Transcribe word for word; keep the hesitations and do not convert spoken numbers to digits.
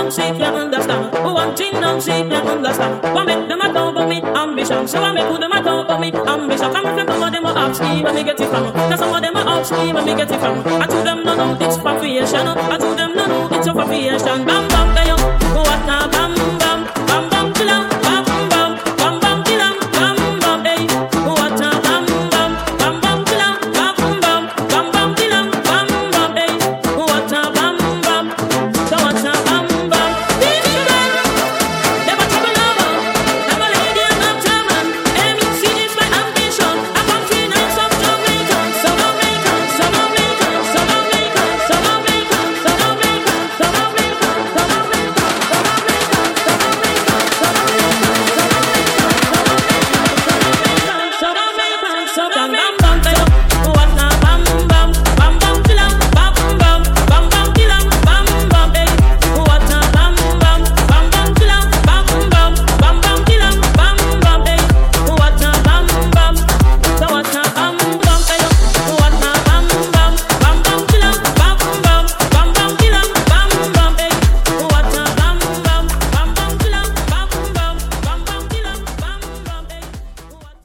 and see you understand. One thing and see you understand. What make them a talk about me ambition? So I make who them a talk about me ambition. Come from some of them a ask me where me get it from. Cause some of them a ask me where me get it from. I to them no know it's for creation. I to them no know it's for creation. Bam bam kayo, what na bam.